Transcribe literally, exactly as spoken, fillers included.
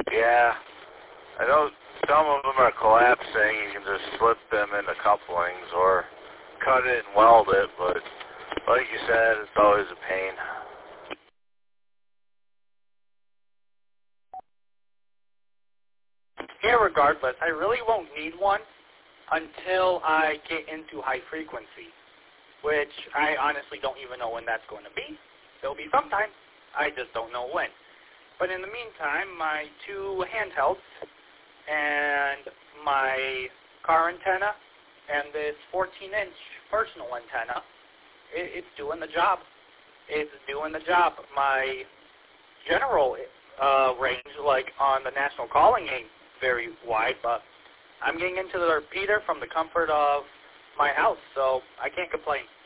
Yeah. I know some of them are collapsing. You can just slip them into couplings or cut it and weld it, but like you said, it's always a pain. Irregardless, I really won't need one until I get into high frequency, which I honestly don't even know when that's going to be. It'll be sometime. I just don't know when. But in the meantime, my two handhelds and my car antenna and this fourteen inch personal antenna, it, it's doing the job. It's doing the job. My general uh, range, like on the national calling, ain't very wide, but I'm getting into the repeater from the comfort of my house, so I can't complain.